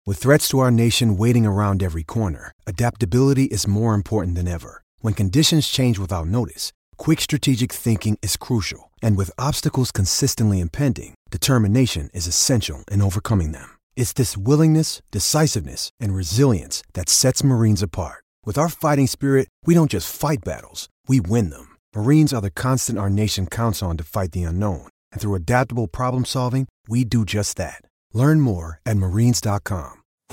With threats to our nation waiting around every corner, adaptability is more important than ever. When conditions change without notice, quick strategic thinking is crucial. And with obstacles consistently impending, determination is essential in overcoming them. It's this willingness, decisiveness, and resilience that sets Marines apart. With our fighting spirit, we don't just fight battles, we win them. Marines are the constant our nation counts on to fight the unknown. And through adaptable problem solving, we do just that. Learn more at marines.com.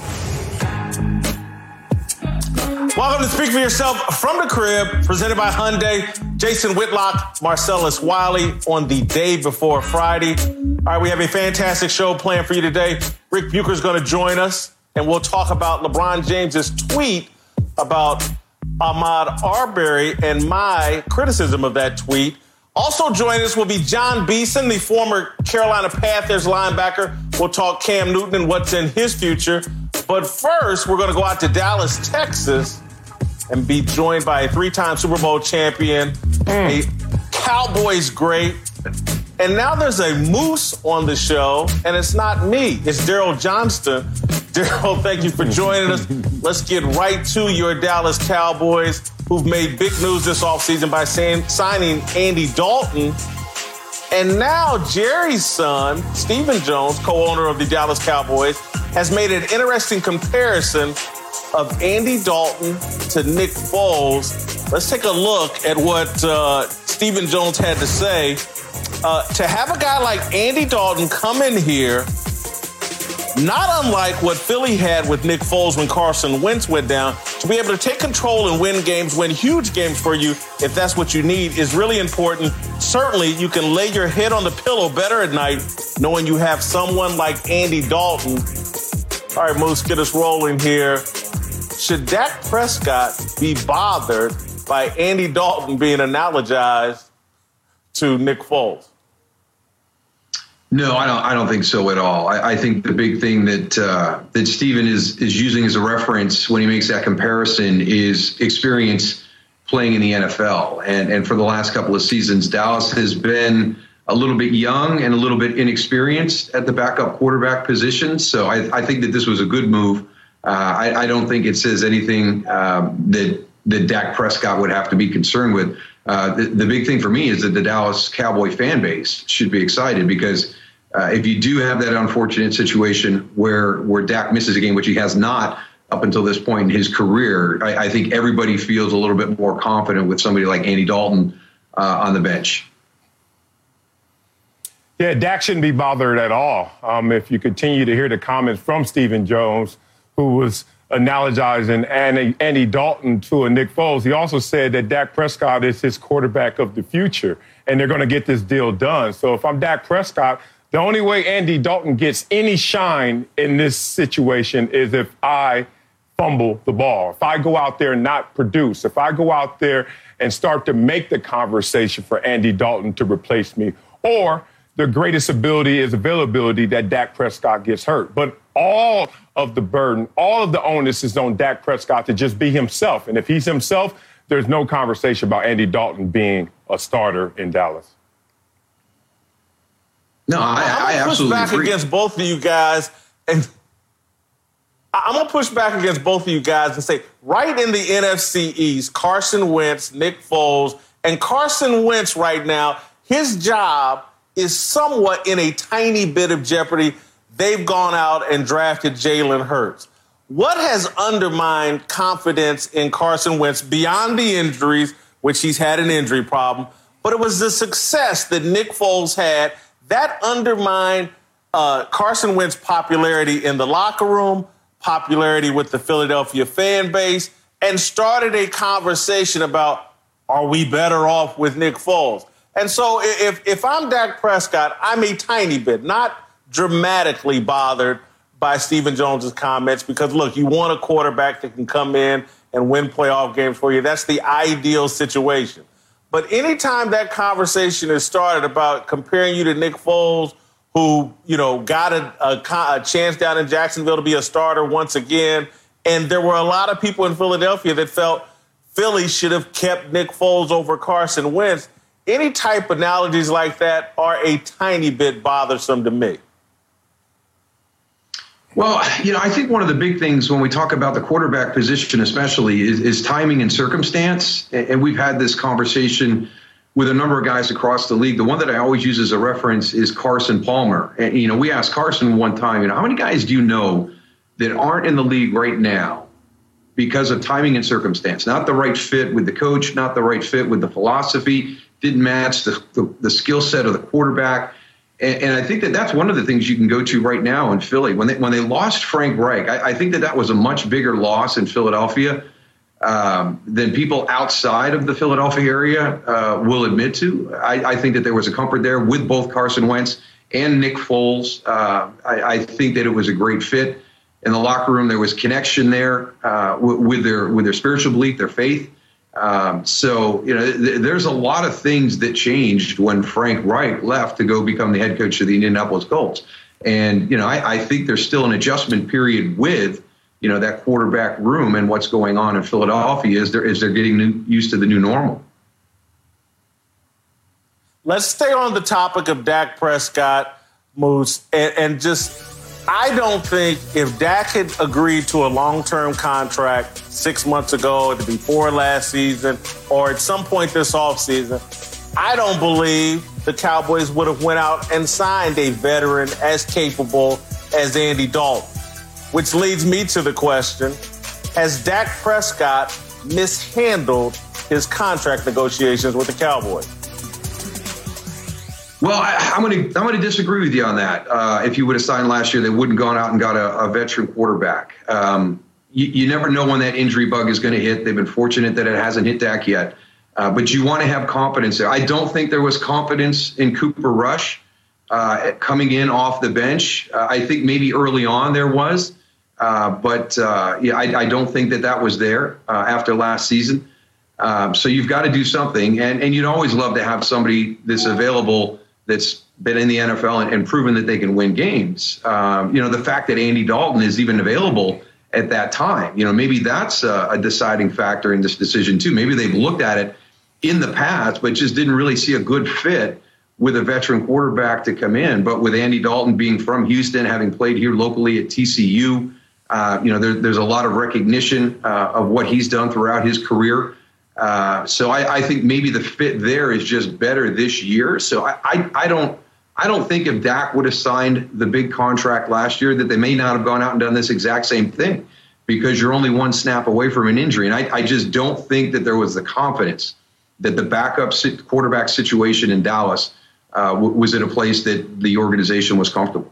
Welcome to Speak for Yourself from the Crib, presented by Hyundai. Jason Whitlock, Marcellus Wiley on the day before Friday. All right, we have a fantastic show planned for you today. Rick Bucher is going to join us, and we'll talk about LeBron James's tweet about Ahmaud Arbery and my criticism of that tweet. Also joining us will be John Beeson, the former Carolina Panthers linebacker. We'll talk Cam Newton and what's in his future. But first, we're going to go out to Dallas, Texas, and be joined by a three-time Super Bowl champion, a Cowboys great. And now there's a moose on the show, and it's not me. It's Daryl Johnston. Daryl, thank you for joining us. Let's get right to your Dallas Cowboys, who've made big news this offseason by signing Andy Dalton. And now Jerry's son, Stephen Jones, co-owner of the Dallas Cowboys, has made an interesting comparison of Andy Dalton to Nick Foles. Let's take a look at what Stephen Jones had to say. To have a guy like Andy Dalton come in here, not unlike what Philly had with Nick Foles when Carson Wentz went down, to be able to take control and win games, win huge games for you, if that's what you need, is really important. Certainly, you can lay your head on the pillow better at night knowing you have someone like Andy Dalton. All right, Moose, get us rolling here. Should Dak Prescott be bothered by Andy Dalton being analogized to Nick Foles? No, I don't think so at all. I think the big thing that Stephen is using as a reference when he makes that comparison is experience playing in the NFL. And for the last couple of seasons, Dallas has been a little bit young and a little bit inexperienced at the backup quarterback position. So I think that this was a good move. I don't think it says anything that Dak Prescott would have to be concerned with. The big thing for me is that the Dallas Cowboy fan base should be excited, because if you do have that unfortunate situation where Dak misses a game, which he has not up until this point in his career, I think everybody feels a little bit more confident with somebody like Andy Dalton on the bench. Yeah, Dak shouldn't be bothered at all. If you continue to hear the comments from Stephen Jones, who was analogizing Andy Dalton to a Nick Foles, he also said that Dak Prescott is his quarterback of the future, and they're going to get this deal done. So if I'm Dak Prescott, the only way Andy Dalton gets any shine in this situation is if I fumble the ball, if I go out there and not produce, if I go out there and start to make the conversation for Andy Dalton to replace me, or the greatest ability is availability that Dak Prescott gets hurt. But all of the burden, all of the onus is on Dak Prescott to just be himself. And if he's himself, there's no conversation about Andy Dalton being a starter in Dallas. No, I absolutely push back against both of you guys, and I'm going to push back against both of you guys and say, right in the NFC East, Carson Wentz, Nick Foles, and Carson Wentz right now, his job is somewhat in a tiny bit of jeopardy. They've gone out and drafted Jalen Hurts. What has undermined confidence in Carson Wentz beyond the injuries, which he's had an injury problem, but it was the success that Nick Foles had that undermined Carson Wentz's popularity in the locker room, popularity with the Philadelphia fan base, and started a conversation about, are we better off with Nick Foles? And so if I'm Dak Prescott, I'm a tiny bit, not dramatically bothered by Stephen Jones's comments, because, look, you want a quarterback that can come in and win playoff games for you. That's the ideal situation. But anytime that conversation is started about comparing you to Nick Foles, who, you know, got a chance down in Jacksonville to be a starter once again, and there were a lot of people in Philadelphia that felt Philly should have kept Nick Foles over Carson Wentz, any type of analogies like that are a tiny bit bothersome to me. Well, I think one of the big things when we talk about the quarterback position especially is timing and circumstance. And we've had this conversation with a number of guys across the league. The one that I always use as a reference is Carson Palmer. And, we asked Carson one time, how many guys do you know that aren't in the league right now because of timing and circumstance? Not the right fit with the coach, not the right fit with the philosophy, didn't match the skill set of the quarterback. And I think that that's one of the things you can go to right now in Philly. When they lost Frank Reich, I think that was a much bigger loss in Philadelphia than people outside of the Philadelphia area will admit to. I think that there was a comfort there with both Carson Wentz and Nick Foles. I think that it was a great fit in the locker room. There was connection there with their spiritual belief, their faith. So, there's a lot of things that changed when Frank Reich left to go become the head coach of the Indianapolis Colts. And, I think there's still an adjustment period with, that quarterback room and what's going on in Philadelphia as they're getting used to the new normal. Let's stay on the topic of Dak Prescott, Moose, and just I don't think if Dak had agreed to a long-term contract 6 months ago, before last season, or at some point this offseason, I don't believe the Cowboys would have went out and signed a veteran as capable as Andy Dalton. Which leads me to the question, has Dak Prescott mishandled his contract negotiations with the Cowboys? Well, I'm going to disagree with you on that. If you would have signed last year, they wouldn't gone out and got a veteran quarterback. You never know when that injury bug is going to hit. They've been fortunate that it hasn't hit Dak yet. But you want to have confidence there. I don't think there was confidence in Cooper Rush coming in off the bench. I think maybe early on there was. But I don't think that was there after last season. So you've got to do something. And you'd always love to have somebody that's available that's been in the NFL and proven that they can win games. The fact that Andy Dalton is even available at that time, maybe that's a deciding factor in this decision too. Maybe they've looked at it in the past, but just didn't really see a good fit with a veteran quarterback to come in. But with Andy Dalton being from Houston, having played here locally at TCU, there's a lot of recognition of what he's done throughout his career. So I think maybe the fit there is just better this year. So I don't think if Dak would have signed the big contract last year that they may not have gone out and done this exact same thing, because you're only one snap away from an injury. And I just don't think that there was the confidence that the backup quarterback situation in Dallas was at a place that the organization was comfortable.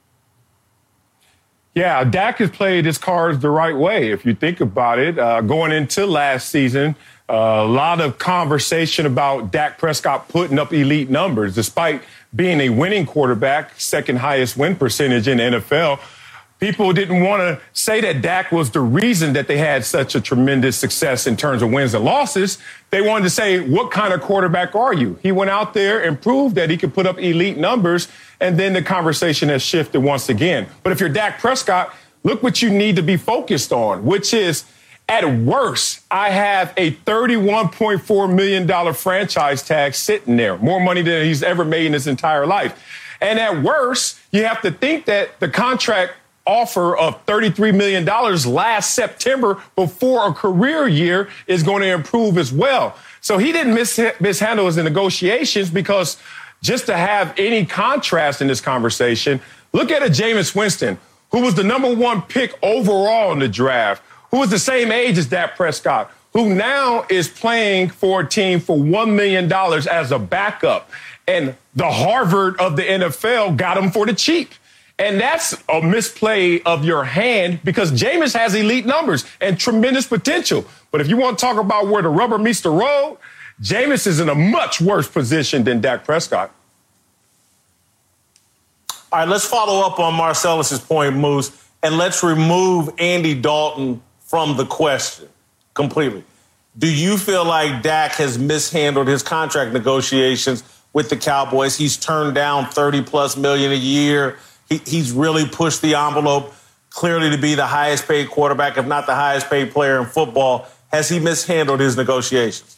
Yeah, Dak has played his cards the right way. If you think about it, going into last season, a lot of conversation about Dak Prescott putting up elite numbers, despite being a winning quarterback, second highest win percentage in the NFL. People didn't want to say that Dak was the reason that they had such a tremendous success in terms of wins and losses. They wanted to say, what kind of quarterback are you? He went out there and proved that he could put up elite numbers, and then the conversation has shifted once again. But if you're Dak Prescott, look what you need to be focused on, which is, at worst, I have a $31.4 million franchise tag sitting there, more money than he's ever made in his entire life. And at worst, you have to think that the contract offer of $33 million last September before a career year is going to improve as well. So he didn't mishandle his negotiations, because just to have any contrast in this conversation, look at a Jameis Winston, who was the #1 pick overall in the draft, who was the same age as Dak Prescott, who now is playing for a team for $1 million as a backup. And the Harvard of the NFL got him for the cheap. And that's a misplay of your hand, because Jameis has elite numbers and tremendous potential. But if you want to talk about where the rubber meets the road, Jameis is in a much worse position than Dak Prescott. All right, let's follow up on Marcellus's point, Moose, and let's remove Andy Dalton from the question completely. Do you feel like Dak has mishandled his contract negotiations with the Cowboys? He's turned down $30+ million a year. He's really pushed the envelope, clearly to be the highest paid quarterback, if not the highest paid player in football. Has he mishandled his negotiations?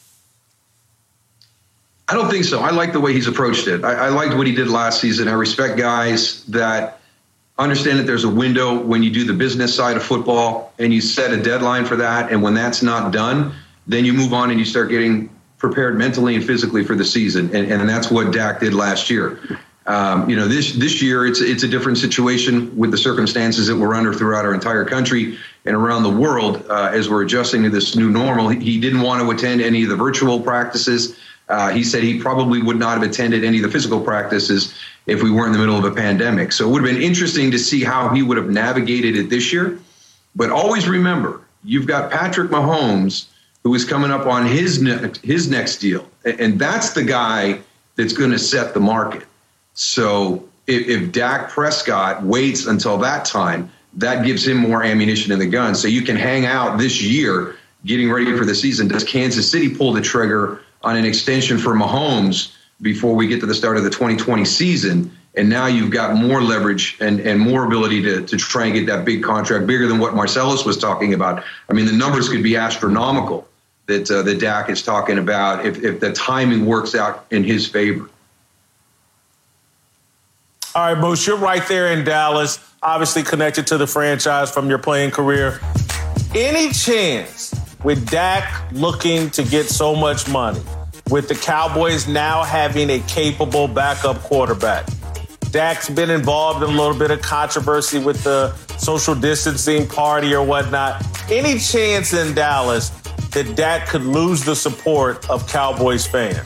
I don't think so. I like the way he's approached it. I liked what he did last season. I respect guys that understand that there's a window when you do the business side of football and you set a deadline for that. And when that's not done, then you move on and you start getting prepared mentally and physically for the season. And that's what Dak did last year. This year, it's a different situation with the circumstances that we're under throughout our entire country and around the world as we're adjusting to this new normal. He didn't want to attend any of the virtual practices. He said he probably would not have attended any of the physical practices if we weren't in the middle of a pandemic. So it would have been interesting to see how he would have navigated it this year. But always remember, you've got Patrick Mahomes, who is coming up on his next deal. And that's the guy that's going to set the market. So if Dak Prescott waits until that time, that gives him more ammunition in the gun. So you can hang out this year getting ready for the season. Does Kansas City pull the trigger on an extension for Mahomes before we get to the start of the 2020 season? And now you've got more leverage and more ability to try and get that big contract, bigger than what Marcellus was talking about. I mean, the numbers could be astronomical that Dak is talking about if the timing works out in his favor. All right, Moose, you're right there in Dallas, obviously connected to the franchise from your playing career. Any chance with Dak looking to get so much money, with the Cowboys now having a capable backup quarterback? Dak's been involved in a little bit of controversy with the social distancing party or whatnot. Any chance in Dallas that Dak could lose the support of Cowboys fans?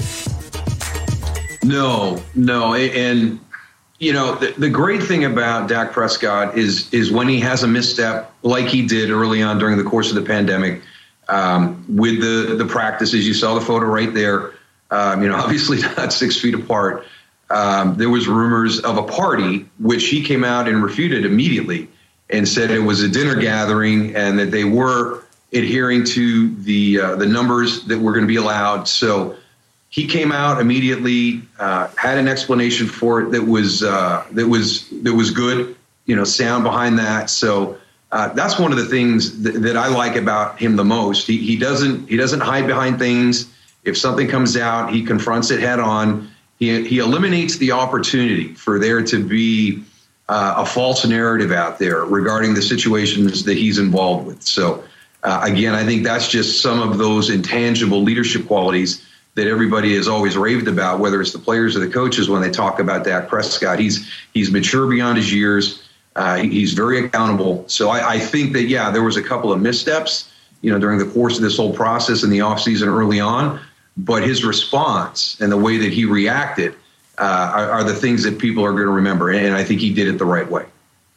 No. And, the great thing about Dak Prescott is when he has a misstep like he did early on during the course of the pandemic with the practices. You saw the photo right there. Obviously not 6 feet apart. There was rumors of a party, which he came out and refuted immediately and said it was a dinner gathering and that they were adhering to the numbers that were going to be allowed. So he came out immediately, had an explanation for it that was good, sound behind that. So that's one of the things that I like about him the most. He doesn't hide behind things. If something comes out, he confronts it head on. He eliminates the opportunity for there to be a false narrative out there regarding the situations that he's involved with. So again, I think that's just some of those intangible leadership qualities that everybody has always raved about, whether it's the players or the coaches when they talk about Dak Prescott. He's mature beyond his years. He's very accountable. So I think that, there was a couple of missteps, during the course of this whole process in the offseason early on. But his response and the way that he reacted are the things that people are going to remember. And I think he did it the right way.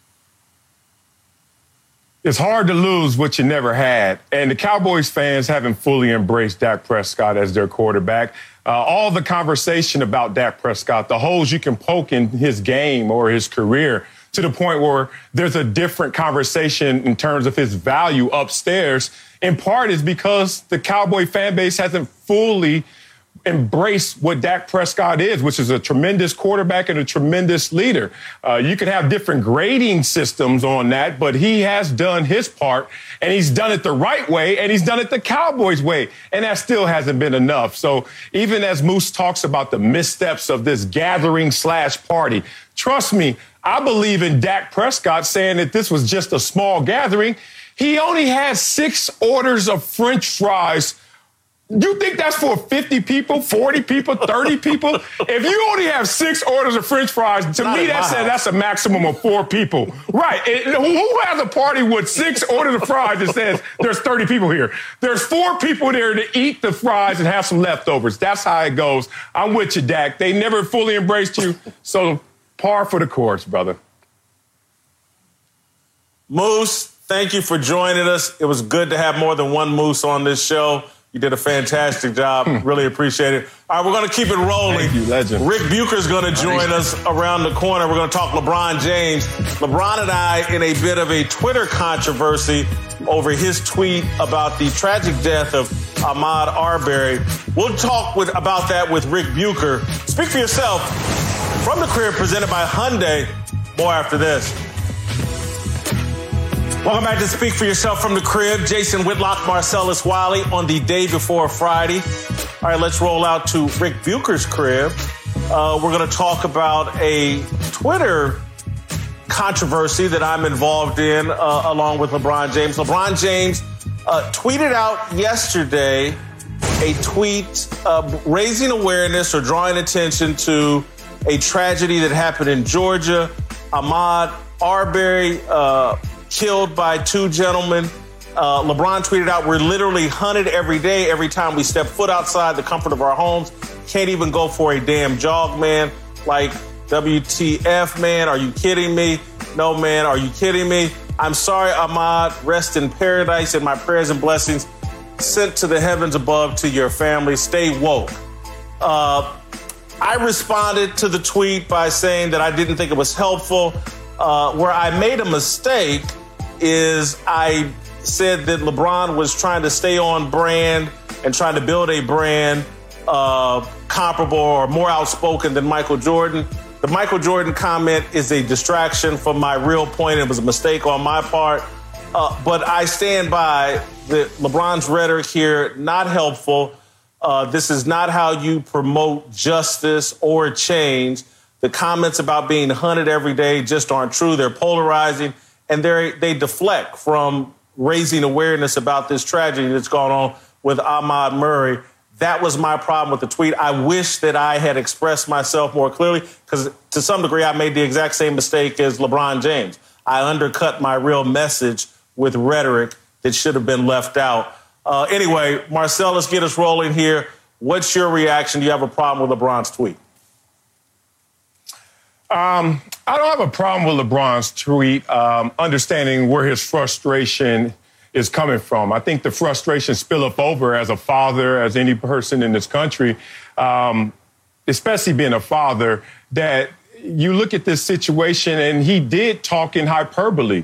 It's hard to lose what you never had. And the Cowboys fans haven't fully embraced Dak Prescott as their quarterback. All the conversation about Dak Prescott, the holes you can poke in his game or his career, to the point where there's a different conversation in terms of his value upstairs, in part is because the Cowboy fan base hasn't fully embraced what Dak Prescott is, which is a tremendous quarterback and a tremendous leader. You can have different grading systems on that, but he has done his part, and he's done it the right way, and he's done it the Cowboys way, and that still hasn't been enough. So even as Moose talks about the missteps of this gathering/party, trust me, I believe in Dak Prescott saying that this was just a small gathering. He only had 6 orders of French fries. You think that's for 50 people, 40 people, 30 people? If you only have 6 orders of French fries, to me, that's a maximum of 4 people. Right. Who has a party with 6 orders of fries that says there's 30 people here? There's 4 people there to eat the fries and have some leftovers. That's how it goes. I'm with you, Dak. They never fully embraced you, so par for the course, brother. Moose, thank you for joining us. It was good to have more than one Moose on this show. You did a fantastic job. Really appreciate it. All right, we're going to keep it rolling. Thank you, legend. Rick Bucher's going to join us around the corner. We're going to talk LeBron James. LeBron and I in a bit of a Twitter controversy over his tweet about the tragic death of Ahmaud Arbery. We'll talk about that with Rick Bucher. Speak for yourself. From the Crib, presented by Hyundai. More after this. Welcome back to Speak for Yourself from the Crib. Jason Whitlock, Marcellus Wiley on the day before Friday. All right, let's roll out to Rick Bucher's crib. We're going to talk about a Twitter controversy that I'm involved in along with LeBron James. LeBron James tweeted out yesterday a tweet raising awareness or drawing attention to a tragedy that happened in Georgia. Ahmaud Arbery killed by two gentlemen. LeBron tweeted out, "We're literally hunted every day, every time we step foot outside the comfort of our homes. Can't even go for a damn jog, man. Like, WTF, man? Are you kidding me? No, man, are you kidding me? I'm sorry, Ahmaud. Rest in paradise, and my prayers and blessings sent to the heavens above to your family. Stay woke." I responded to the tweet by saying that I didn't think it was helpful. Where I made a mistake is I said that LeBron was trying to stay on brand and trying to build a brand comparable or more outspoken than Michael Jordan. The Michael Jordan comment is a distraction from my real point. It was a mistake on my part. But I stand by LeBron's rhetoric here, not helpful. This is not how you promote justice or change. The comments about being hunted every day just aren't true. They're polarizing, and they deflect from raising awareness about this tragedy that's gone on with Ahmaud Murray. That was my problem with the tweet. I wish that I had expressed myself more clearly, because to some degree I made the exact same mistake as LeBron James. I undercut my real message with rhetoric that should have been left out. Anyway, Marcel, let's get us rolling here. What's your reaction? Do you have a problem with LeBron's tweet? I don't have a problem with LeBron's tweet, understanding where his frustration is coming from. I think the frustration spill up over as a father, as any person in this country, especially being a father, that you look at this situation, and he did talk in hyperbole.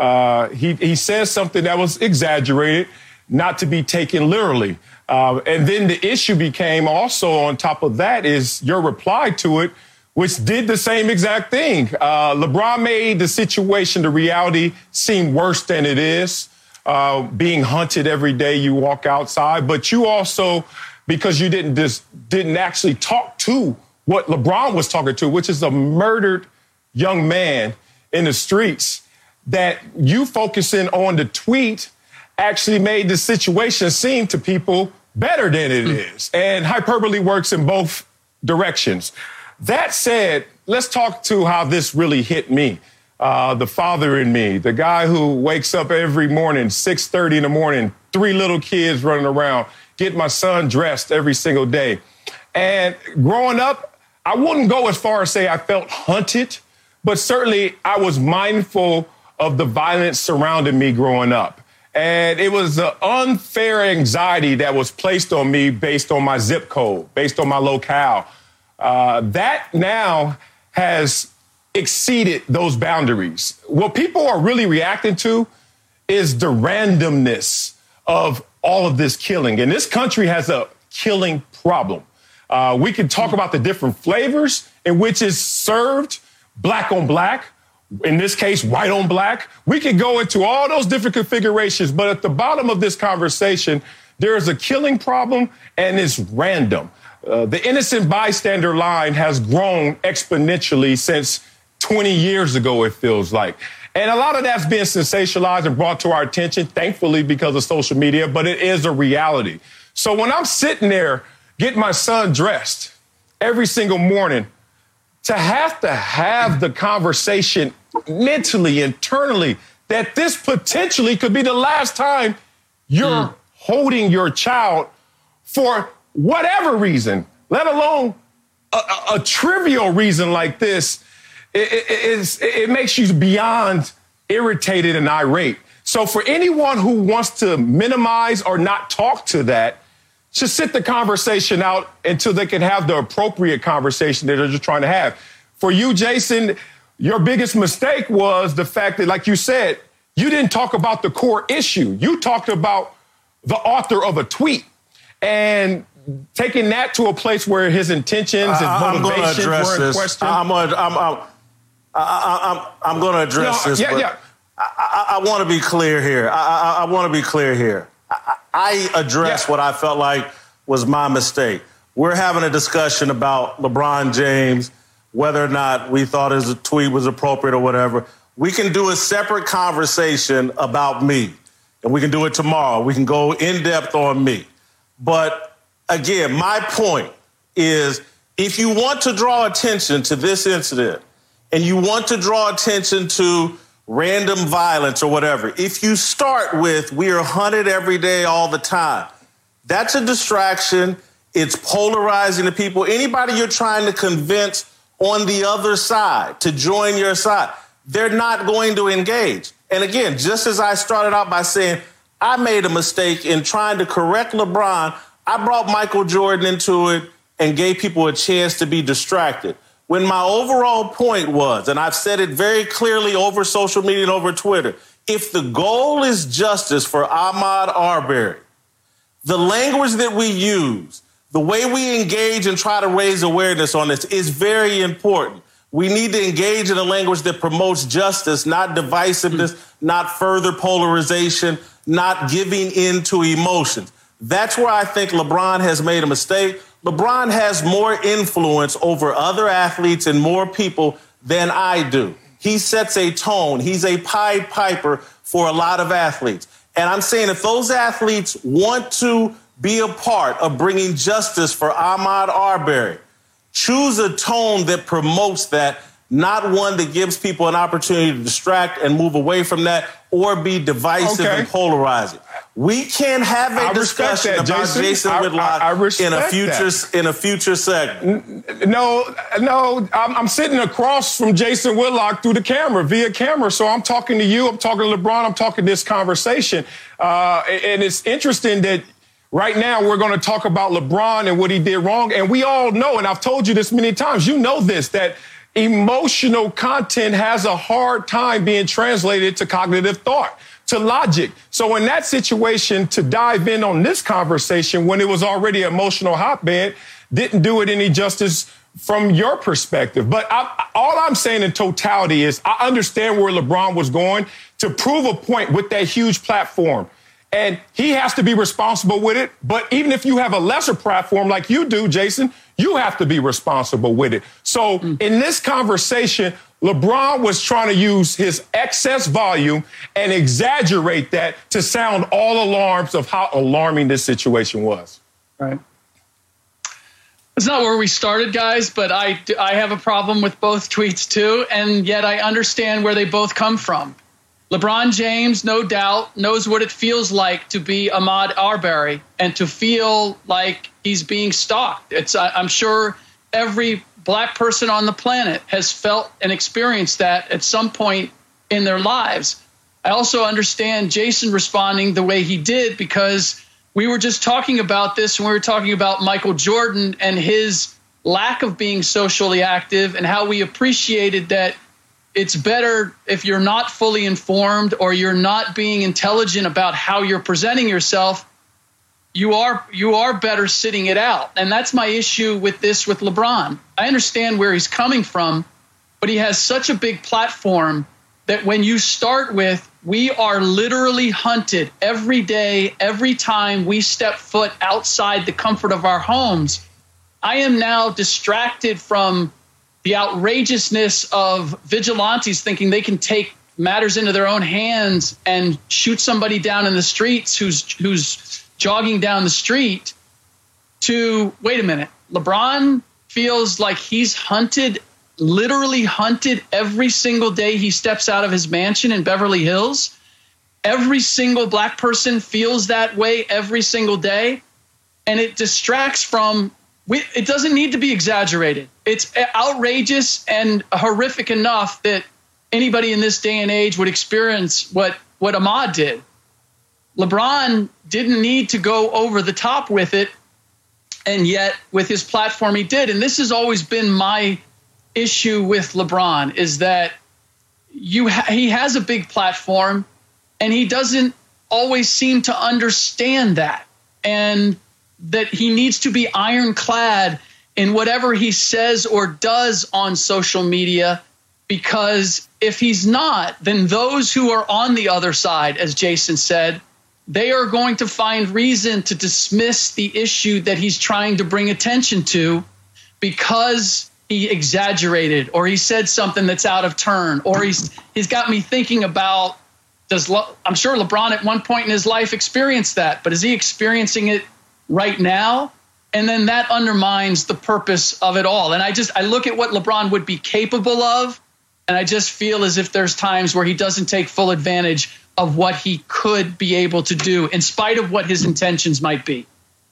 He says something that was exaggerated, not to be taken literally. And then the issue became also on top of that is your reply to it, which did the same exact thing. LeBron made the situation, the reality, seem worse than it is. Being hunted every day you walk outside, but you also, because you didn't actually talk to what LeBron was talking to, which is a murdered young man in the streets, that you focusing on the tweet actually made the situation seem to people better than it is. And hyperbole works in both directions. That said, let's talk to how this really hit me. The father in me, the guy who wakes up every morning, 6:30 in the morning, 3 little kids running around, get my son dressed every single day. And growing up, I wouldn't go as far as say I felt hunted, but certainly I was mindful of the violence surrounding me growing up. And it was the unfair anxiety that was placed on me based on my zip code, based on my locale. That now has exceeded those boundaries. What people are really reacting to is the randomness of all of this killing. And this country has a killing problem. We can talk about the different flavors in which it's served, black on black, in this case, white on black. We could go into all those different configurations, but at the bottom of this conversation, there is a killing problem, and it's random. The innocent bystander line has grown exponentially since 20 years ago, it feels like. And a lot of that's been sensationalized and brought to our attention, thankfully, because of social media, but it is a reality. So when I'm sitting there getting my son dressed every single morning, to have the conversation mentally, internally, that this potentially could be the last time you're holding your child for whatever reason, let alone a trivial reason like this, it makes you beyond irritated and irate. So for anyone who wants to minimize or not talk to that, just sit the conversation out until they can have the appropriate conversation that they're just trying to have. For you, Jason, your biggest mistake was the fact that, like you said, you didn't talk about the core issue. You talked about the author of a tweet and taking that to a place where his intentions and motivations were in question. I'm going to address this. I want to be clear here. I want to be clear here. I addressed what I felt like was my mistake. We're having a discussion about LeBron James whether or not we thought his tweet was appropriate or whatever. We can do a separate conversation about me, and we can do it tomorrow. We can go in depth on me. But again, my point is, if you want to draw attention to this incident and you want to draw attention to random violence or whatever, if you start with we are hunted every day all the time, that's a distraction. It's polarizing to people. Anybody you're trying to convince on the other side to join your side, they're not going to engage. And again, just as I started out by saying I made a mistake in trying to correct LeBron, I brought Michael Jordan into it and gave people a chance to be distracted. When my overall point was, and I've said it very clearly over social media and over Twitter, if the goal is justice for Ahmaud Arbery, the language that we use, the way we engage and try to raise awareness on this is very important. We need to engage in a language that promotes justice, not divisiveness, not further polarization, not giving in to emotions. That's where I think LeBron has made a mistake. LeBron has more influence over other athletes and more people than I do. He sets a tone. He's a Pied Piper for a lot of athletes. And I'm saying if those athletes want to be a part of bringing justice for Ahmaud Arbery, choose a tone that promotes that, not one that gives people an opportunity to distract and move away from that or be divisive and polarizing. We can have a discussion about Jason Whitlock in a future segment. No, I'm sitting across from Jason Whitlock through the camera, via camera. So I'm talking to you, I'm talking to LeBron, I'm talking this conversation. And it's interesting that right now we're going to talk about LeBron and what he did wrong. And we all know, and I've told you this many times, you know this, that emotional content has a hard time being translated to cognitive thought, to logic. So in that situation, to dive in on this conversation when it was already an emotional hotbed didn't do it any justice from your perspective. But all I'm saying in totality is I understand where LeBron was going to prove a point with that huge platform. And he has to be responsible with it. But even if you have a lesser platform like you do, Jason, you have to be responsible with it. So in this conversation, LeBron was trying to use his excess volume and exaggerate that to sound all alarms of how alarming this situation was. Right. It's not where we started, guys, but I have a problem with both tweets, too. And yet I understand where they both come from. LeBron James, no doubt, knows what it feels like to be Ahmaud Arbery and to feel like he's being stalked. I'm sure every black person on the planet has felt and experienced that at some point in their lives. I also understand Jason responding the way he did because we were just talking about this when we were talking about Michael Jordan and his lack of being socially active and how we appreciated that it's better if you're not fully informed or you're not being intelligent about how you're presenting yourself, you are better sitting it out. And that's my issue with this with LeBron. I understand where he's coming from, but he has such a big platform that when you start with, we are literally hunted every day, every time we step foot outside the comfort of our homes. I am now distracted from the outrageousness of vigilantes thinking they can take matters into their own hands and shoot somebody down in the streets who's jogging down the street to, wait a minute, LeBron feels like he's hunted, literally hunted every single day he steps out of his mansion in Beverly Hills. Every single black person feels that way every single day. And it distracts from, it doesn't need to be exaggerated. It's outrageous and horrific enough that anybody in this day and age would experience what Ahmaud did. LeBron didn't need to go over the top with it, and yet with his platform he did. And this has always been my issue with LeBron, is that he has a big platform, and he doesn't always seem to understand that, and that he needs to be ironclad in whatever he says or does on social media, because if he's not, then those who are on the other side, as Jason said, they are going to find reason to dismiss the issue that he's trying to bring attention to, because he exaggerated, or he said something that's out of turn, or he's got me thinking about, I'm sure LeBron at one point in his life experienced that, but is he experiencing it right now? And then that undermines the purpose of it all. And I look at what LeBron would be capable of, and I just feel as if there's times where he doesn't take full advantage of what he could be able to do, in spite of what his intentions might be.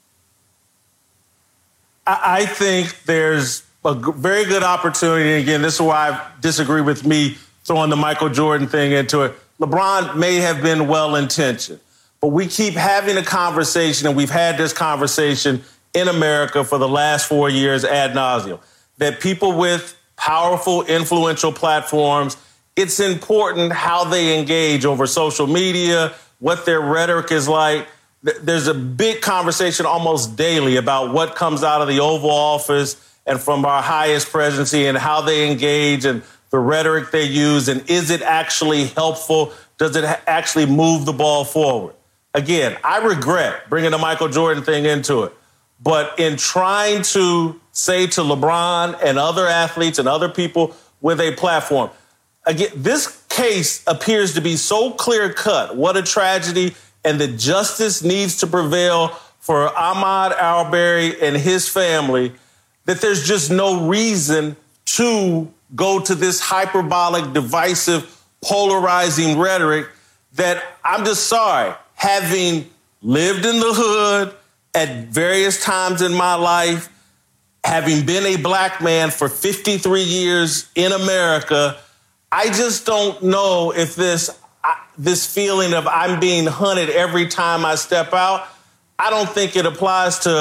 I think there's a very good opportunity. And again, this is why I disagree with me throwing the Michael Jordan thing into it. LeBron may have been well-intentioned, but we keep having a conversation, and we've had this conversation in America for the last 4 years ad nauseum, that people with powerful, influential platforms, it's important how they engage over social media, what their rhetoric is like. There's a big conversation almost daily about what comes out of the Oval Office and from our highest presidency and how they engage and the rhetoric they use, and is it actually helpful? Does it actually move the ball forward? Again, I regret bringing the Michael Jordan thing into it, but in trying to say to LeBron and other athletes and other people with a platform, again, this case appears to be so clear-cut, what a tragedy, and that justice needs to prevail for Ahmaud Arbery and his family, that there's just no reason to go to this hyperbolic, divisive, polarizing rhetoric that, I'm just sorry, having lived in the hood at various times in my life, having been a black man for 53 years in America, I just don't know if this feeling of I'm being hunted every time I step out, I don't think it applies to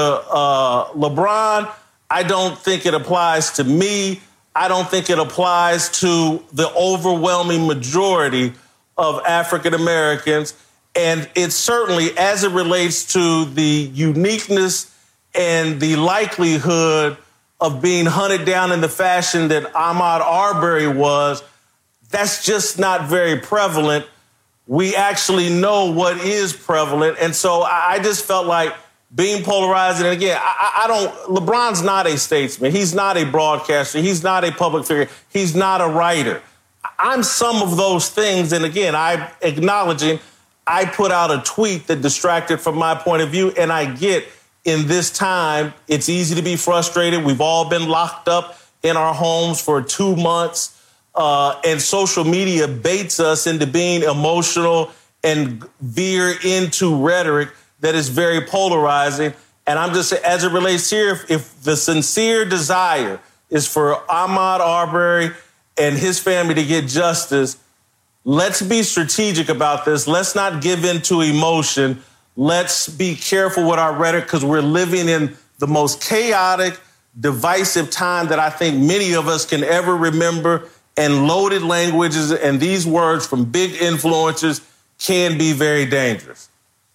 LeBron. I don't think it applies to me. I don't think it applies to the overwhelming majority of African Americans. And it's certainly, as it relates to the uniqueness and the likelihood of being hunted down in the fashion that Ahmaud Arbery was, that's just not very prevalent. We actually know what is prevalent. And so I just felt like being polarized. And again, LeBron's not a statesman. He's not a broadcaster. He's not a public figure. He's not a writer. I'm some of those things. And again, I'm acknowledging I put out a tweet that distracted from my point of view. And I get in this time, it's easy to be frustrated. We've all been locked up in our homes for 2 months. And social media baits us into being emotional and veer into rhetoric that is very polarizing. And I'm just, as it relates here, if the sincere desire is for Ahmaud Arbery and his family to get justice, let's be strategic about this. Let's not give in to emotion. Let's be careful with our rhetoric, because we're living in the most chaotic, divisive time that I think many of us can ever remember. And loaded languages and these words from big influencers can be very dangerous.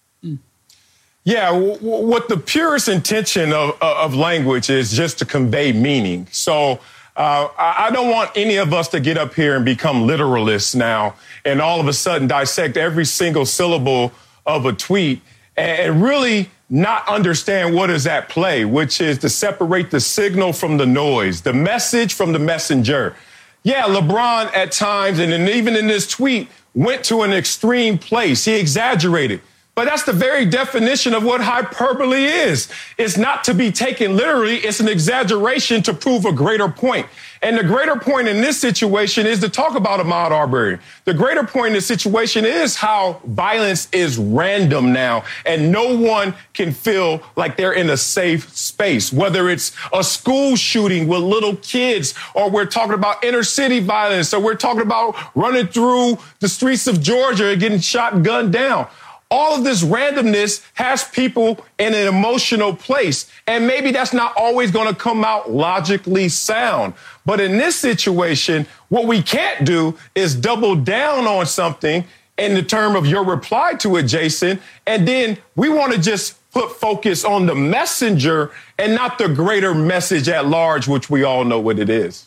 Yeah, what the purest intention of language is just to convey meaning. So I don't want any of us to get up here and become literalists now and all of a sudden dissect every single syllable of a tweet and really not understand what is at play, which is to separate the signal from the noise, the message from the messenger. Yeah, LeBron at times, and even in this tweet, went to an extreme place. He exaggerated. But that's the very definition of what hyperbole is. It's not to be taken literally. It's an exaggeration to prove a greater point. And the greater point in this situation is to talk about Ahmaud Arbery. The greater point in this situation is how violence is random now, and no one can feel like they're in a safe space, whether it's a school shooting with little kids, or we're talking about inner city violence, or we're talking about running through the streets of Georgia and getting shot and gunned down. All of this randomness has people in an emotional place. And maybe that's not always going to come out logically sound. But in this situation, what we can't do is double down on something in the term of your reply to it, Jason. And then we want to just put focus on the messenger and not the greater message at large, which we all know what it is.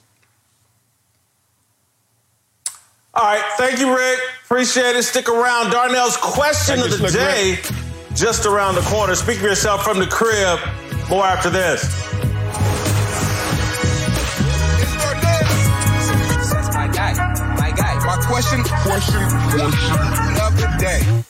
All right. Thank you, Rick. Appreciate it. Stick around. Darnell's question of the day just around the corner. Speak for yourself from the crib. More after this. Question of the day.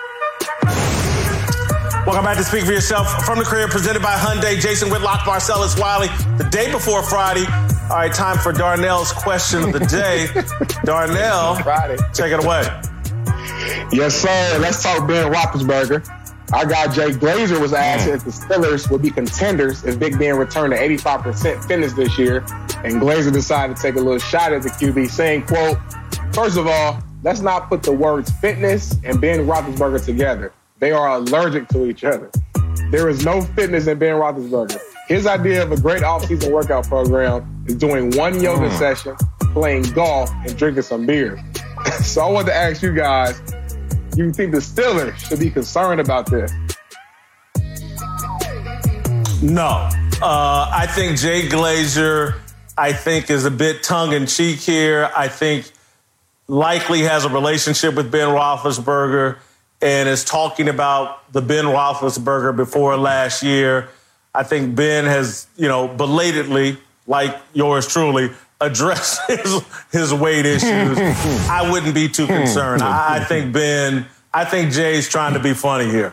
Welcome back to Speak for Yourself from the crib, presented by Hyundai. Jason Whitlock, Marcellus Wiley. The day before Friday. All right, time for Darnell's question of the day. Darnell, take it away. Yes, sir. Let's talk Ben Roethlisberger. Our guy Jay Glazer was asked if the Steelers would be contenders if Big Ben returned to 85% fitness this year. And Glazer decided to take a little shot at the QB, saying, quote, "First of all, let's not put the words fitness and Ben Roethlisberger together. They are allergic to each other. There is no fitness in Ben Roethlisberger. His idea of a great off-season workout program is doing one yoga session, playing golf, and drinking some beer." So I want to ask you guys, you think the Steelers should be concerned about this? No. I think Jay Glazer, is a bit tongue-in-cheek here. I think likely has a relationship with Ben Roethlisberger and is talking about the Ben Roethlisberger before last year. I think Ben has, belatedly, like yours truly, addressed his weight issues. I wouldn't be too concerned. I think Jay's trying to be funny here.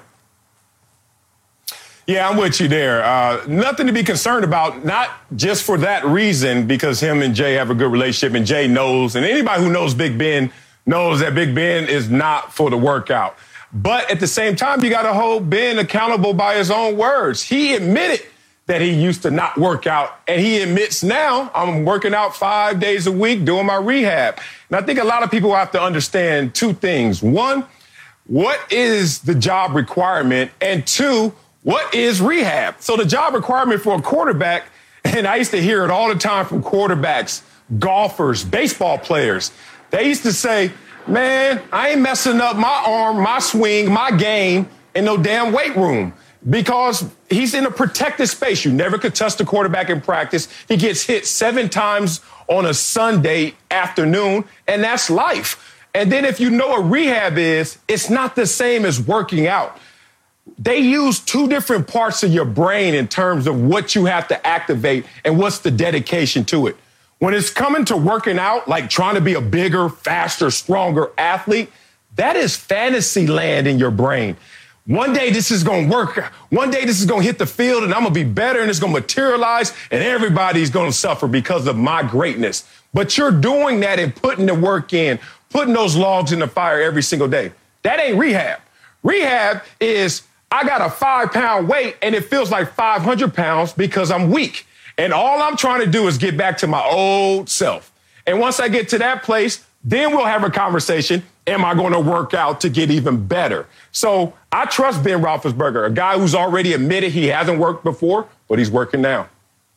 Yeah, I'm with you there. Nothing to be concerned about, not just for that reason, because him and Jay have a good relationship, and Jay knows, and anybody who knows Big Ben knows that Big Ben is not for the workout. But at the same time, you got to hold Ben accountable by his own words. He admitted that he used to not work out, and he admits now, I'm working out 5 days a week doing my rehab. And I think a lot of people have to understand two things. One, what is the job requirement? And two, what is rehab? So the job requirement for a quarterback, and I used to hear it all the time from quarterbacks, golfers, baseball players. They used to say, "Man, I ain't messing up my arm, my swing, my game in no damn weight room," because he's in a protected space. You never could touch the quarterback in practice. He gets hit 7 times on a Sunday afternoon, and that's life. And then if you know what rehab is, it's not the same as working out. They use 2 different parts of your brain in terms of what you have to activate and what's the dedication to it. When it's coming to working out, like trying to be a bigger, faster, stronger athlete, that is fantasy land in your brain. One day this is going to work. One day this is going to hit the field and I'm going to be better and it's going to materialize and everybody's going to suffer because of my greatness. But you're doing that and putting the work in, putting those logs in the fire every single day. That ain't rehab. Rehab is I got a 5-pound weight and it feels like 500 pounds because I'm weak. And all I'm trying to do is get back to my old self. And once I get to that place, then we'll have a conversation. Am I going to work out to get even better? So I trust Ben Roethlisberger, a guy who's already admitted he hasn't worked before, but he's working now.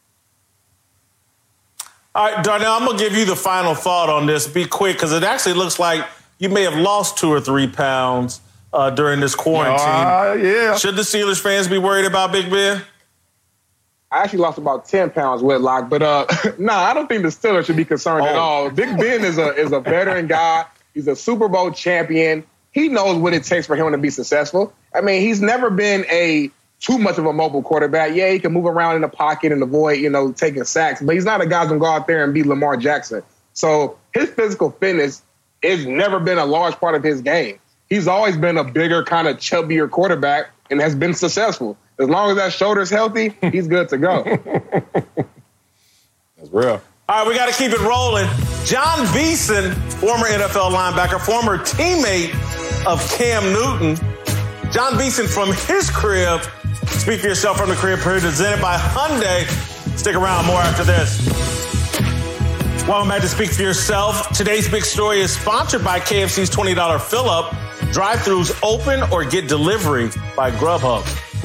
All right, Darnell, I'm going to give you the final thought on this. Be quick, because it actually looks like you may have lost 2 or 3 pounds during this quarantine. Yeah. Should the Steelers fans be worried about Big Ben? I actually lost about 10 pounds, Whitlock, but I don't think the Steelers should be concerned at all. Big Ben is a veteran guy. He's a Super Bowl champion. He knows what it takes for him to be successful. I mean, he's never been too much of a mobile quarterback. Yeah, he can move around in the pocket and avoid, taking sacks, but he's not a guy who's going to go out there and beat Lamar Jackson. So his physical fitness has never been a large part of his game. He's always been a bigger, kind of chubbier quarterback and has been successful. As long as that shoulder's healthy, he's good to go. That's real. All right, we got to keep it rolling. John Beeson, former NFL linebacker, former teammate of Cam Newton. John Beeson from his crib. Speak for Yourself from the crib, presented by Hyundai. Stick around, more after this. Welcome back to Speak for Yourself. Today's big story is sponsored by KFC's $20 fill-up. Drive-thrus open or get delivery by Grubhub.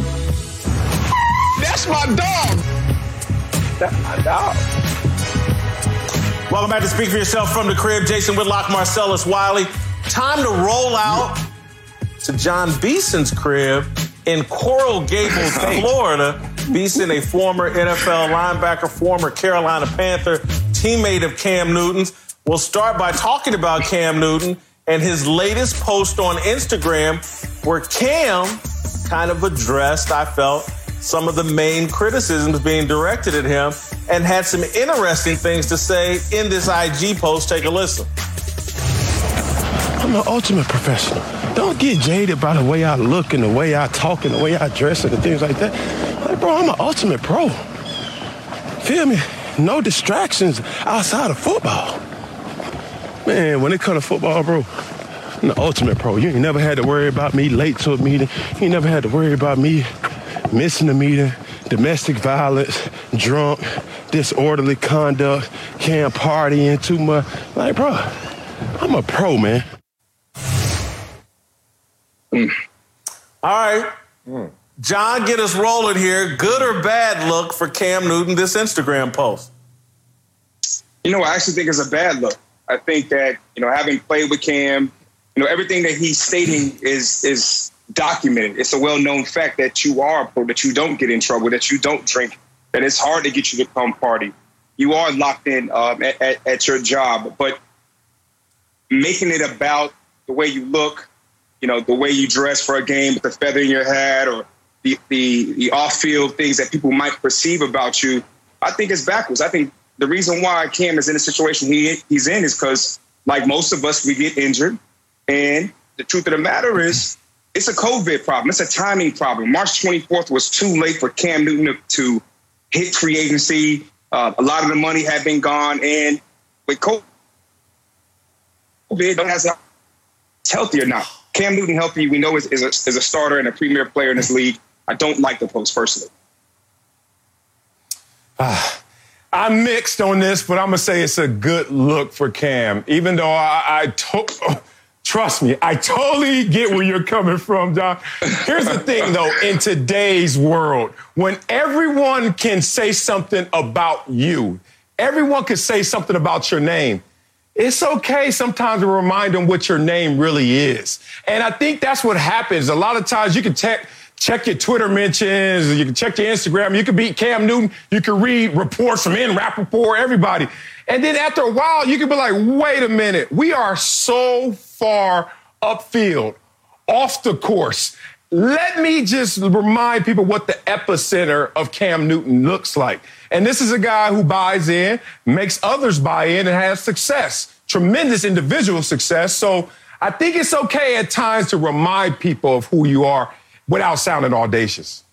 That's my dog. That's my dog. Welcome back to Speak for Yourself from the crib. Jason Whitlock, Marcellus Wiley. Time to roll out to John Beeson's crib in Coral Gables, Florida. Beeson, a former NFL linebacker, former Carolina Panther, teammate of Cam Newton's. We'll start by talking about Cam Newton and his latest post on Instagram, where Cam kind of addressed, I felt, some of the main criticisms being directed at him and had some interesting things to say in this IG post. Take a listen. I'm an ultimate professional. Don't get jaded by the way I look and the way I talk and the way I dress and things like that. Like, bro, I'm an ultimate pro. Feel me? No distractions outside of football. Man, when it comes to football, bro, I'm the ultimate pro. You ain't never had to worry about me late to a meeting. You ain't never had to worry about me missing a meeting, domestic violence, drunk, disorderly conduct, can't partying too much. Like, bro, I'm a pro, man. All right. John, get us rolling here. Good or bad look for Cam Newton, this Instagram post? I actually think it's a bad look. I think that, having played with Cam, everything that he's stating is documented. It's a well-known fact that you are a pro, that you don't get in trouble, that you don't drink, that it's hard to get you to come party. You are locked in at your job. But making it about the way you look, the way you dress for a game with the feather in your hat or the off-field things that people might perceive about you, I think it's backwards. I think the reason why Cam is in the situation he's in is because, like most of us, we get injured. And the truth of the matter is, it's a COVID problem. It's a timing problem. March 24th was too late for Cam Newton to hit free agency. A lot of the money had been gone. And with COVID, don't have to it's healthy or not. Cam Newton healthy, we know is a starter and a premier player in this league. I don't like the post personally. I'm mixed on this, but I'm going to say it's a good look for Cam, even though trust me, I totally get where you're coming from, John. Here's the thing, though, in today's world, when everyone can say something about you, everyone can say something about your name, it's okay sometimes to remind them what your name really is. And I think that's what happens. A lot of times you can check your Twitter mentions, you can check your Instagram, you can beat Cam Newton, you can read reports from Rappaport, everybody. And then after a while, you can be like, wait a minute, we are so far upfield, off the course. Let me just remind people what the epicenter of Cam Newton looks like. And this is a guy who buys in, makes others buy in, and has success, tremendous individual success. So I think it's okay at times to remind people of who you are without sounding audacious.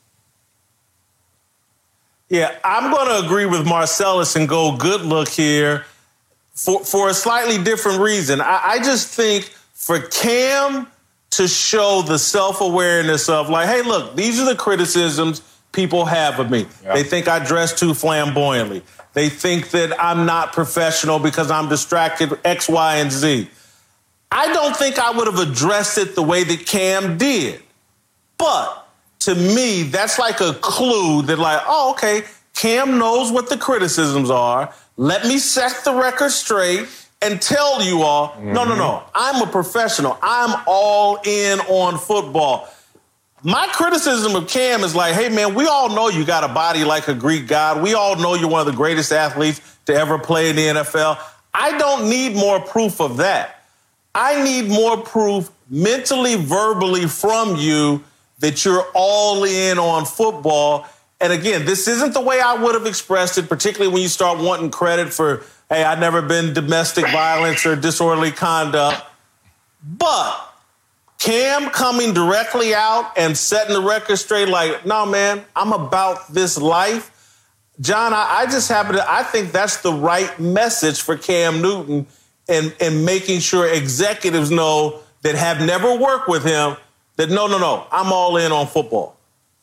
Yeah, I'm going to agree with Marcellus and go good look here for a slightly different reason. I just think for Cam to show the self-awareness of like, hey, look, these are the criticisms people have of me. Yeah. They think I dress too flamboyantly. They think that I'm not professional because I'm distracted, X, Y, and Z. I don't think I would have addressed it the way that Cam did. But to me, that's like a clue that like, oh, okay, Cam knows what the criticisms are. Let me set the record straight and tell you all, no, I'm a professional. I'm all in on football. My criticism of Cam is like, hey, man, we all know you got a body like a Greek god. We all know you're one of the greatest athletes to ever play in the NFL. I don't need more proof of that. I need more proof mentally, verbally from you that you're all in on football. And again, this isn't the way I would have expressed it, particularly when you start wanting credit for, hey, I've never been domestic violence or disorderly conduct. But Cam coming directly out and setting the record straight like, no, man, I'm about this life. John, I think that's the right message for Cam Newton and making sure executives know that have never worked with him that no, I'm all in on football.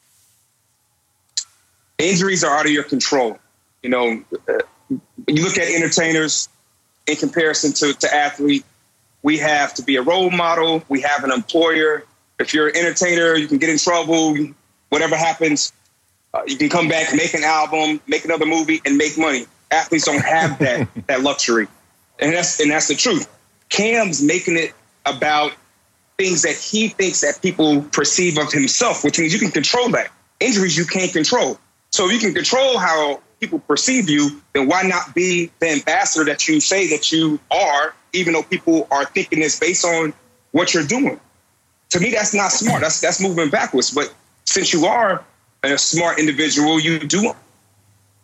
Injuries are out of your control. You look at entertainers in comparison to athletes. We have to be a role model. We have an employer. If you're an entertainer, you can get in trouble. Whatever happens, you can come back, make an album, make another movie, and make money. Athletes don't have that luxury, and that's the truth. Cam's making it about things that he thinks that people perceive of himself, which means you can control that. Injuries you can't control. So if you can control how people perceive you, then why not be the ambassador that you say that you are, even though people are thinking it's based on what you're doing? To me, that's not smart. That's moving backwards. But since you are a smart individual, you do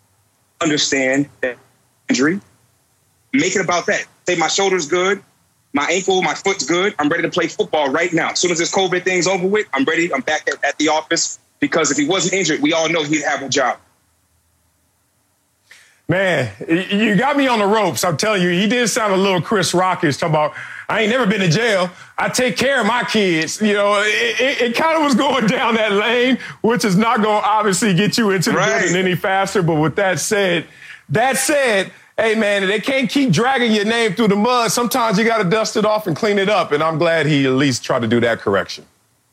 understand that injury. Make it about that. Say my shoulder's good. My ankle, my foot's good. I'm ready to play football right now. As soon as this COVID thing's over with, I'm ready. I'm back at the office because if he wasn't injured, we all know he'd have a job. Man, you got me on the ropes. I'm telling you, he did sound a little Chris Rockish talking about, I ain't never been to jail. I take care of my kids. You know, it kind of was going down that lane, which is not going to obviously get you into the building any faster. But with that said, hey, man, they can't keep dragging your name through the mud. Sometimes you got to dust it off and clean it up. And I'm glad he at least tried to do that correction.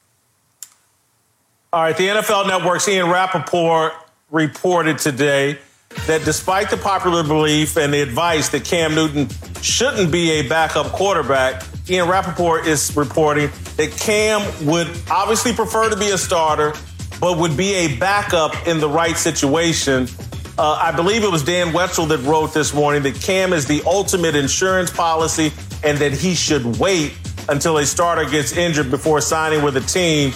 All right, the NFL Network's Ian Rappaport reported today that despite the popular belief and the advice that Cam Newton shouldn't be a backup quarterback, Ian Rappaport is reporting that Cam would obviously prefer to be a starter, but would be a backup in the right situation. I believe it was Dan Wetzel that wrote this morning that Cam is the ultimate insurance policy and that he should wait until a starter gets injured before signing with a team.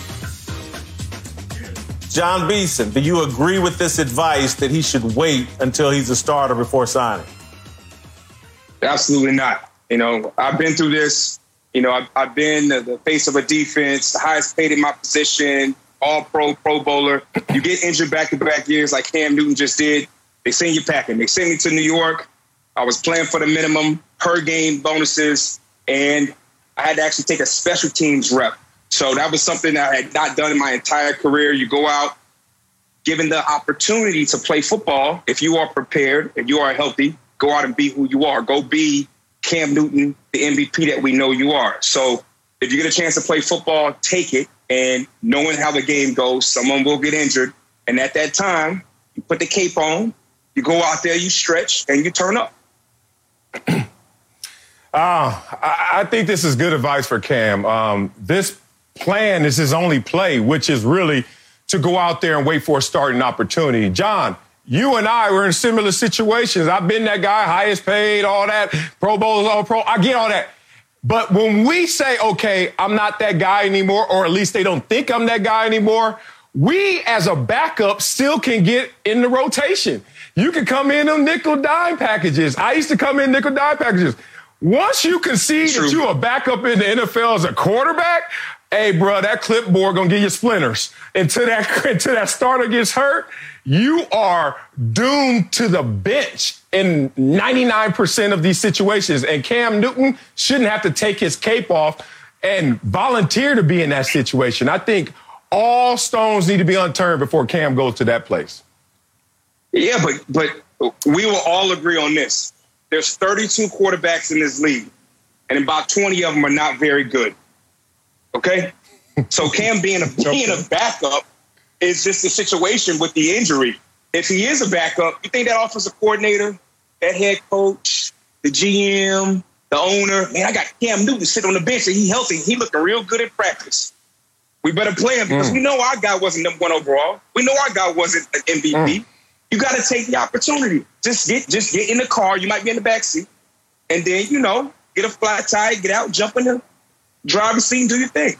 John Beeson, do you agree with this advice that he should wait until he's a starter before signing? Absolutely not. You know, I've been through this. You know, I've been the face of a defense, the highest paid in my position, all-pro, Pro Bowler. You get injured back-to-back years like Cam Newton just did. They send you packing. They sent me to New York. I was playing for the minimum, per game bonuses, and I had to actually take a special teams rep. So that was something that I had not done in my entire career. You go out, given the opportunity to play football, if you are prepared and you are healthy, go out and be who you are. Go be Cam Newton, the MVP that we know you are. So if you get a chance to play football, take it. And knowing how the game goes, someone will get injured. And at that time, you put the cape on, you go out there, you stretch, and you turn up. I think this is good advice for Cam. This plan is his only play, which is really to go out there and wait for a starting opportunity. John, you and I were in similar situations. I've been that guy, highest paid, all that, Pro Bowls, all pro. I get all that. But when we say, okay, I'm not that guy anymore, or at least they don't think I'm that guy anymore, we as a backup still can get in the rotation. You can come in on nickel dime packages. I used to come in nickel dime packages. Once you concede that you're a backup in the NFL as a quarterback, hey, bro, that clipboard gonna give you splinters. Until that starter gets hurt, you are doomed to the bench in 99% of these situations. And Cam Newton shouldn't have to take his cape off and volunteer to be in that situation. I think all stones need to be unturned before Cam goes to that place. Yeah, but we will all agree on this. There's 32 quarterbacks in this league, and about 20 of them are not very good. Okay? So Cam being a backup is just a situation with the injury. If he is a backup, you think that offensive coordinator, that head coach, the GM, the owner, man, I got Cam Newton sitting on the bench and he's healthy. He looking real good at practice. We better play him because we know our guy wasn't number one overall. We know our guy wasn't an MVP. You got to take the opportunity. Just get in the car. You might be in the backseat. And then, get a flat tire, get out, jump in the driver's seat and do your thing.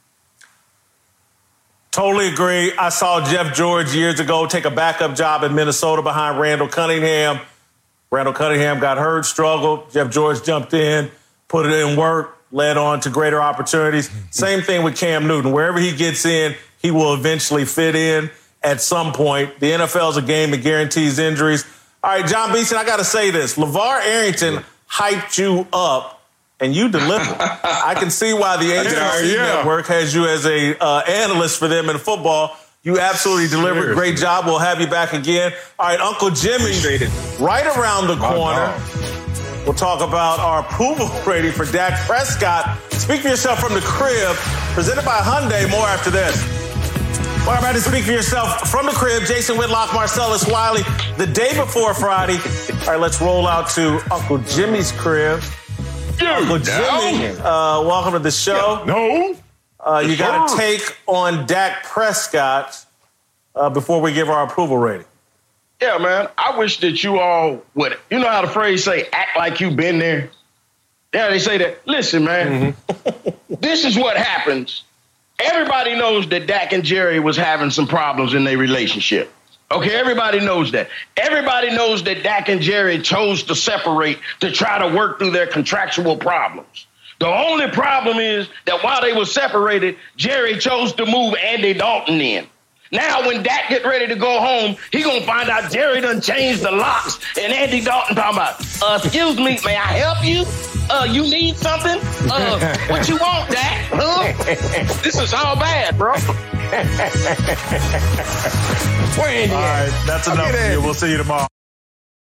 Totally agree. I saw Jeff George years ago take a backup job in Minnesota behind Randall Cunningham. Randall Cunningham got hurt, struggled. Jeff George jumped in, put it in work, led on to greater opportunities. Same thing with Cam Newton. Wherever he gets in, he will eventually fit in at some point. The NFL is a game that guarantees injuries. All right, John Beeson, I got to say this. LeVar Arrington hyped you up, and you delivered. I can see why the ACC Network has you as a analyst for them in football. You absolutely delivered. Great job. We'll have you back again. All right, Uncle Jimmy, right around the corner. We'll talk about our approval rating for Dak Prescott. Speak for yourself from the crib. Presented by Hyundai. More after this. Welcome back to Speak for Yourself from the crib. Jason Whitlock, Marcellus Wiley. The day before Friday. All right, let's roll out to Uncle Jimmy's crib. Uncle Jimmy, welcome to the show. You got a take on Dak Prescott before we give our approval rating. Yeah, man. I wish that you all would, you know how the phrase say, act like you've been there? Yeah, they say that. Listen, man, this is what happens. Everybody knows that Dak and Jerry was having some problems in their relationship. Okay, everybody knows that. Everybody knows that Dak and Jerry chose to separate to try to work through their contractual problems. The only problem is that while they were separated, Jerry chose to move Andy Dalton in. Now, when Dak get ready to go home, he gonna find out Jerry done changed the locks, and Andy Dalton talking about, excuse me, may I help you? You need something? What you want, Dak? Huh? This is all bad, bro. Where Andy? All right, that's enough for you. We'll see you tomorrow.